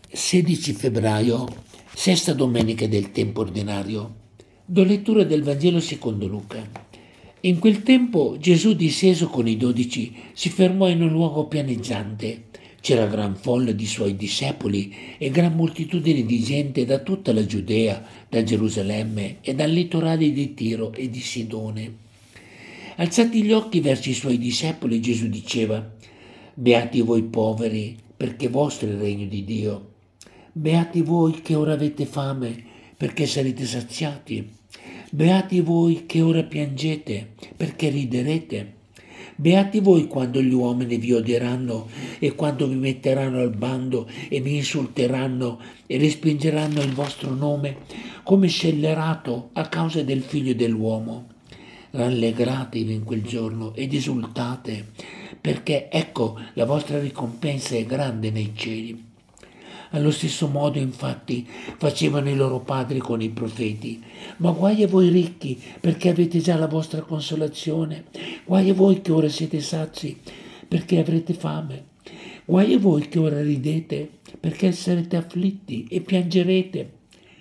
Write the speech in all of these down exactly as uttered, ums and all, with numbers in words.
sedici febbraio, sesta domenica del tempo ordinario. Do lettura del Vangelo secondo Luca. In quel tempo Gesù, disceso con i dodici, si fermò in un luogo pianeggiante. C'era gran folla di suoi discepoli e gran moltitudine di gente da tutta la Giudea, da Gerusalemme e dal litorale di Tiro e di Sidone. Alzati gli occhi verso i suoi discepoli, Gesù diceva: Beati voi poveri, perché vostro è il regno di Dio. Beati voi che ora avete fame, perché sarete saziati. Beati voi che ora piangete, perché riderete. Beati voi quando gli uomini vi odieranno e quando vi metteranno al bando e vi insulteranno e respingeranno il vostro nome come scellerato a causa del Figlio dell'uomo. Rallegratevi in quel giorno ed esultate, perché ecco la vostra ricompensa è grande nei cieli. Allo stesso modo, infatti, facevano i loro padri con i profeti. Ma guai a voi ricchi, perché avete già la vostra consolazione. Guai a voi che ora siete sazi, perché avrete fame. Guai a voi che ora ridete, perché sarete afflitti e piangerete.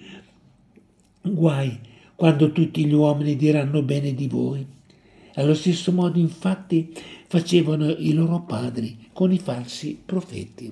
Guai quando tutti gli uomini diranno bene di voi. Allo stesso modo, infatti, facevano i loro padri con i falsi profeti.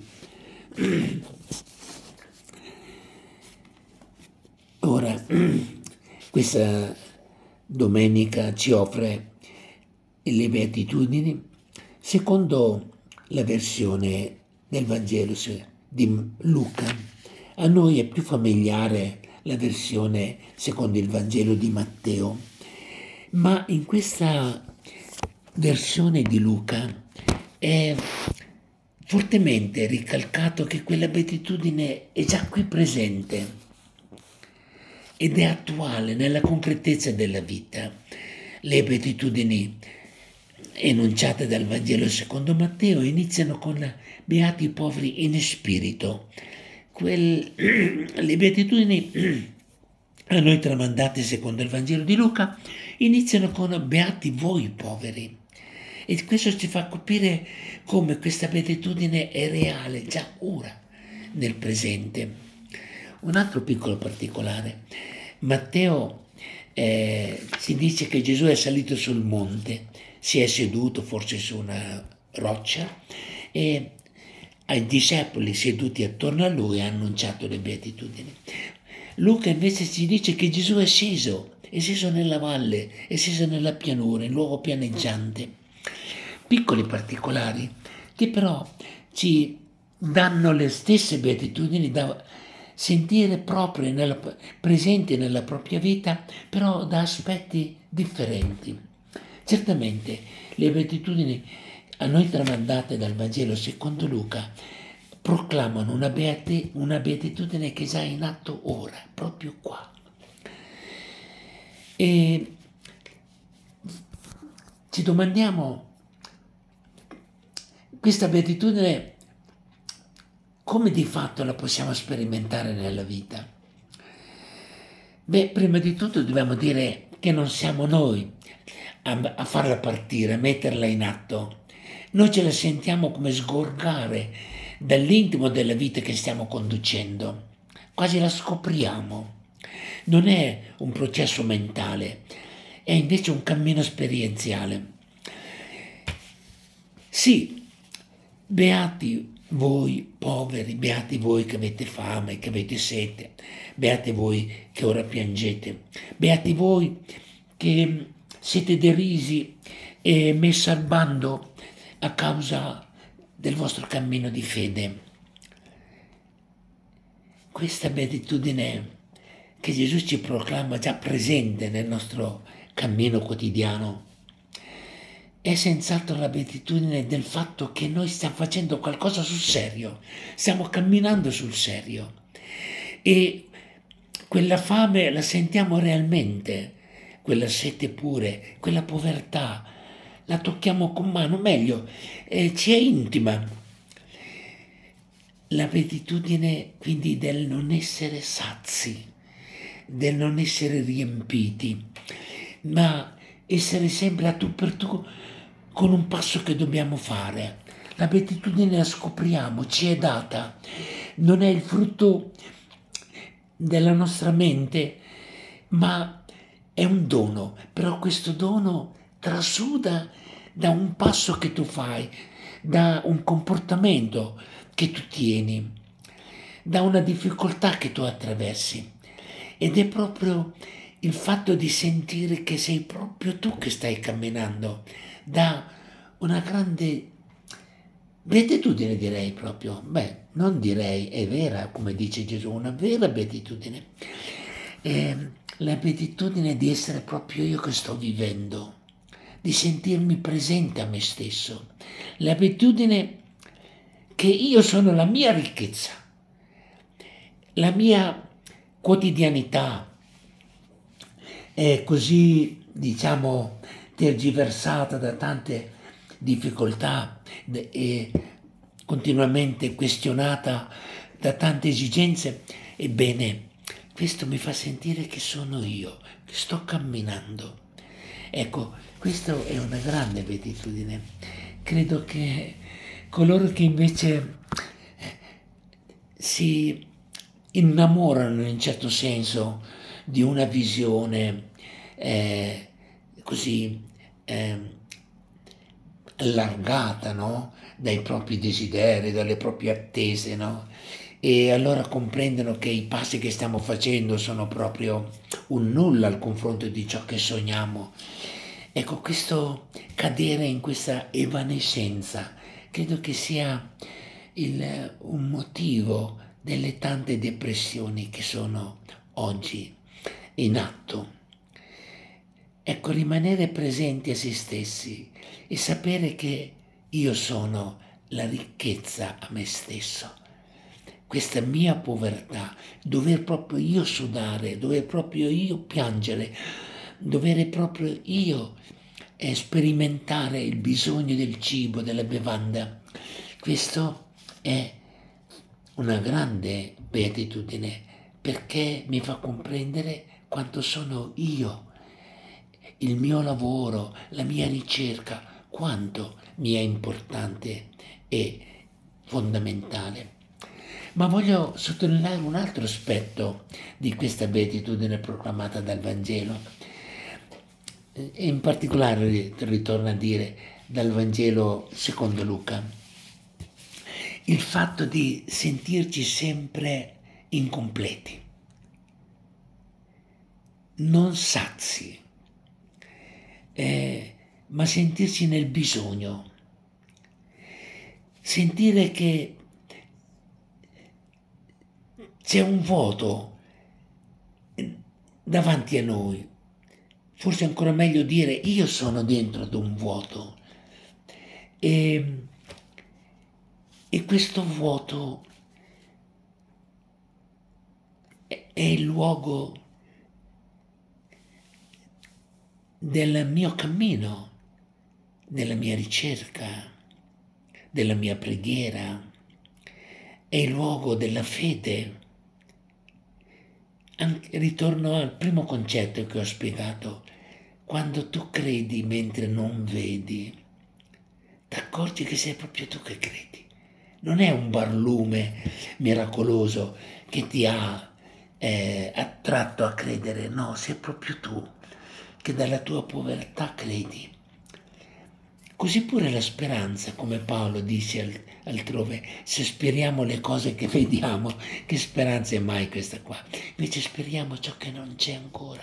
Ora, questa domenica ci offre le beatitudini secondo la versione del Vangelo di Luca. A noi è più familiare la versione secondo il Vangelo di Matteo, ma in questa versione di Luca è fortemente ricalcato che quella beatitudine è già qui presente ed è attuale nella concretezza della vita. Le beatitudini enunciate dal Vangelo secondo Matteo iniziano con la beati i poveri in spirito. Quel, le beatitudini a noi tramandate secondo il Vangelo di Luca iniziano con beati voi poveri. E questo ci fa capire come questa beatitudine è reale già ora, nel presente. Un altro piccolo particolare. Matteo eh, si dice che Gesù è salito sul monte, si è seduto forse su una roccia e ai discepoli seduti attorno a lui ha annunciato le beatitudini. Luca invece ci dice che Gesù è sceso, è sceso nella valle, è sceso nella pianura, in luogo pianeggiante. Piccoli particolari che però ci danno le stesse beatitudini da sentire proprio nella, presenti nella propria vita, però da aspetti differenti. Certamente le beatitudini a noi tramandate dal Vangelo secondo Luca proclamano una, beati, una beatitudine che è già in atto ora, proprio qua. E ci domandiamo questa beatitudine come di fatto la possiamo sperimentare nella vita? Beh, prima di tutto dobbiamo dire che non siamo noi a, a farla partire, a metterla in atto. Noi ce la sentiamo come sgorgare dall'intimo della vita che stiamo conducendo, quasi la scopriamo. Non è un processo mentale, è invece un cammino esperienziale. Sì, beati voi poveri, beati voi che avete fame, che avete sete, beati voi che ora piangete, beati voi che siete derisi e messi al bando a causa del vostro cammino di fede. Questa beatitudine che Gesù ci proclama già presente nel nostro cammino quotidiano è senz'altro la beatitudine del fatto che noi stiamo facendo qualcosa sul serio, stiamo camminando sul serio e quella fame la sentiamo realmente, quella sete pure, quella povertà, la tocchiamo con mano, meglio, eh, ci è intima. La beatitudine quindi del non essere sazi, del non essere riempiti, ma essere sempre a tu per tu con un passo che dobbiamo fare. La beatitudine la scopriamo, ci è data, non è il frutto della nostra mente, ma è un dono, però questo dono trasuda da un passo che tu fai, da un comportamento che tu tieni, da una difficoltà che tu attraversi. Ed è proprio il fatto di sentire che sei proprio tu che stai camminando, da una grande beatitudine, direi proprio. Beh, non direi, è vera, come dice Gesù, una vera beatitudine. È la beatitudine di essere proprio io che sto vivendo, di sentirmi presente a me stesso, l'abitudine che io sono la mia ricchezza, la mia quotidianità è così, diciamo, tergiversata da tante difficoltà e continuamente questionata da tante esigenze. Ebbene, questo mi fa sentire che sono io, che sto camminando. Ecco, questa è una grande beatitudine. Credo che coloro che invece si innamorano in un certo senso di una visione eh, così eh, allargata, no? Dai propri desideri, dalle proprie attese, no? E allora comprendono che i passi che stiamo facendo sono proprio un nulla al confronto di ciò che sogniamo. Ecco, questo cadere in questa evanescenza credo che sia il, un motivo delle tante depressioni che sono oggi in atto. Ecco, rimanere presenti a se stessi e sapere che io sono la ricchezza a me stesso. Questa mia povertà, dover proprio io sudare, dover proprio io piangere, dover proprio io eh, sperimentare il bisogno del cibo, della bevanda. Questo è una grande beatitudine perché mi fa comprendere quanto sono io, il mio lavoro, la mia ricerca, quanto mi è importante e fondamentale. Ma voglio sottolineare un altro aspetto di questa beatitudine proclamata dal Vangelo, e in particolare, ritorno a dire, dal Vangelo secondo Luca, il fatto di sentirci sempre incompleti, non sazi, eh, ma sentirci nel bisogno, sentire che c'è un vuoto davanti a noi, forse ancora meglio dire io sono dentro ad un vuoto e, e questo vuoto è, è il luogo del mio cammino, della mia ricerca, della mia preghiera, è il luogo della fede. Anche, ritorno al primo concetto che ho spiegato. Quando tu credi mentre non vedi, ti accorgi che sei proprio tu che credi. Non è un barlume miracoloso che ti ha eh, attratto a credere, no, sei proprio tu che dalla tua povertà credi. Così pure la speranza, come Paolo dice altrove, se speriamo le cose che vediamo, che speranza è mai questa qua? Invece speriamo ciò che non c'è ancora.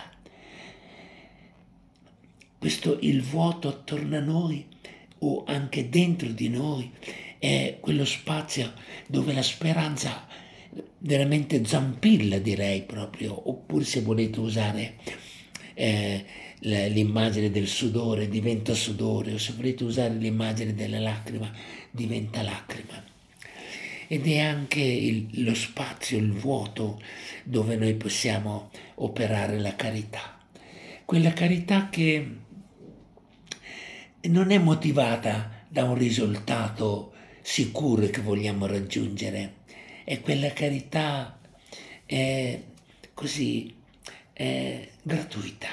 Questo il vuoto attorno a noi o anche dentro di noi è quello spazio dove la speranza veramente zampilla, direi proprio, oppure se volete usare eh, l'immagine del sudore diventa sudore, o se volete usare l'immagine della lacrima diventa lacrima. Ed è anche il, lo spazio, il vuoto dove noi possiamo operare la carità. Quella carità che non è motivata da un risultato sicuro che vogliamo raggiungere, è quella carità eh, così eh, gratuita.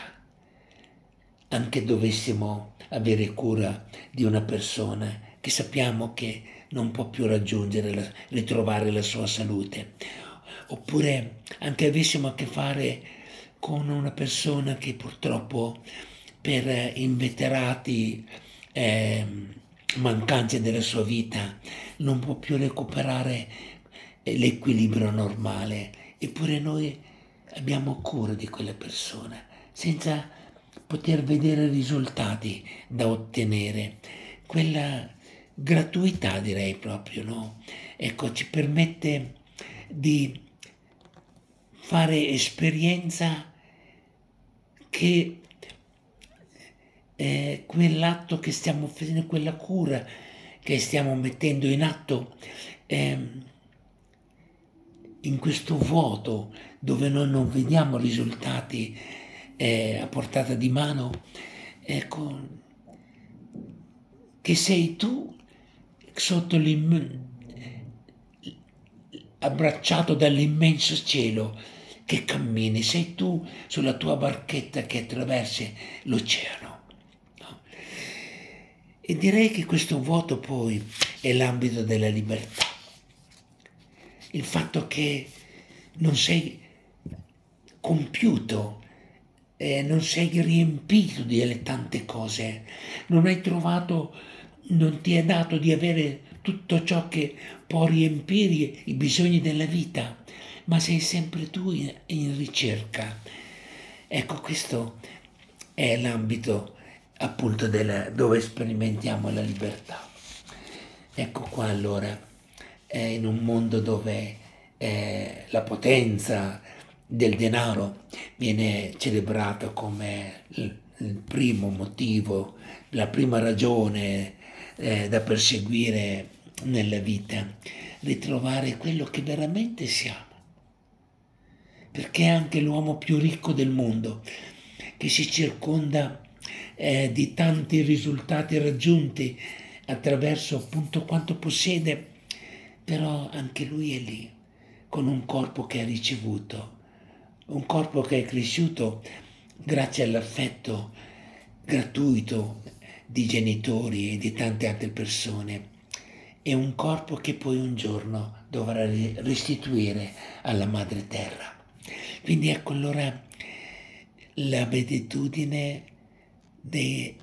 Anche dovessimo avere cura di una persona che sappiamo che non può più raggiungere, la, ritrovare la sua salute. Oppure anche avessimo a che fare con una persona che purtroppo per inveterati eh, mancanze della sua vita non può più recuperare l'equilibrio normale, eppure noi abbiamo cura di quella persona senza poter vedere risultati da ottenere. Quella gratuità, direi proprio, no? Ecco, ci permette di fare esperienza che eh, quell'atto che stiamo facendo, quella cura che stiamo mettendo in atto, eh, in questo vuoto dove noi non vediamo risultati eh, a portata di mano, ecco, che sei tu sotto l'im- abbracciato dall'immenso cielo che cammini, sei tu sulla tua barchetta che attraversi l'oceano. No? E direi che questo vuoto poi è l'ambito della libertà. Il fatto che non sei compiuto, eh, non sei riempito delle tante cose, non hai trovato, non ti è dato di avere tutto ciò che può riempire i bisogni della vita, ma sei sempre tu in, in ricerca. Ecco, questo è l'ambito appunto della, dove sperimentiamo la libertà. Ecco qua allora, eh, in un mondo dove eh, la potenza del denaro viene celebrata come il, il primo motivo, la prima ragione eh, da perseguire nella vita, ritrovare quello che veramente siamo. Perché anche l'uomo più ricco del mondo, che si circonda eh, di tanti risultati raggiunti attraverso appunto quanto possiede, però anche lui è lì, con un corpo che ha ricevuto, un corpo che è cresciuto grazie all'affetto gratuito di genitori e di tante altre persone, e un corpo che poi un giorno dovrà restituire alla madre terra. Quindi ecco allora la beatitudine, dei,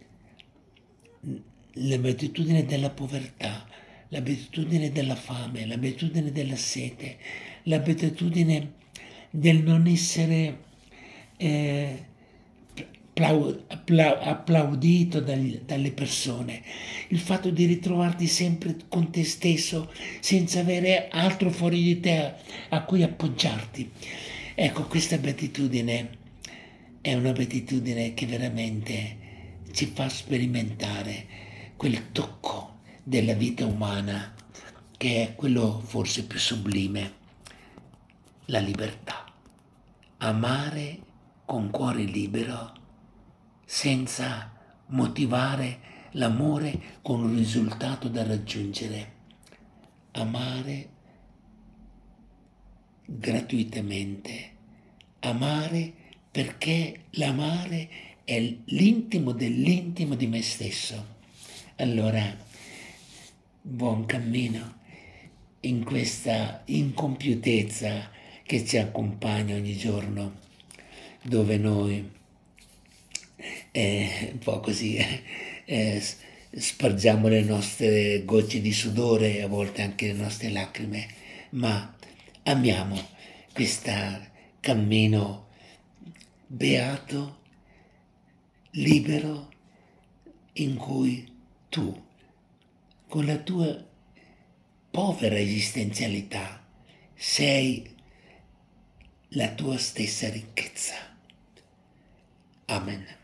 la beatitudine della povertà, la beatitudine della fame, la beatitudine della sete, la beatitudine del non essere eh, applau- applau- applaudito dagli- dalle persone, il fatto di ritrovarti sempre con te stesso senza avere altro fuori di te a, a cui appoggiarti. Ecco, questa beatitudine è una beatitudine che veramente ci fa sperimentare quel tocco della vita umana che è quello forse più sublime, la libertà. Amare con cuore libero senza motivare l'amore con un risultato da raggiungere. Amare gratuitamente. Amare perché l'amare è l'intimo dell'intimo di me stesso. Allora, buon cammino in questa incompiutezza che ci accompagna ogni giorno, dove noi eh, un po' così eh, spargiamo le nostre gocce di sudore e a volte anche le nostre lacrime, ma amiamo questo cammino beato, libero, in cui tu, con la tua povera esistenzialità, sei la tua stessa ricchezza. Amen.